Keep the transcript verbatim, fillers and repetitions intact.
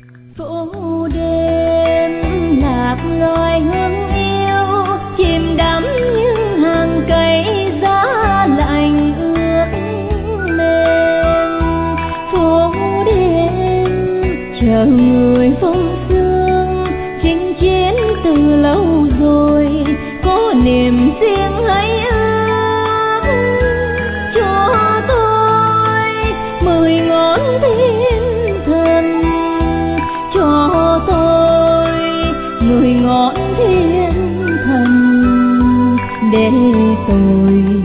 Phố đêm lạc loài hương yêu chìm đắm như hàng cây giá lạnh ướt mềm. Phố đêm chờ người phong sương chinh chiến từ lâu rồi, có niềm riêng hay ước cho tôi mười ngón thiên thần, cho tôi mười ngón thiên thần để tôi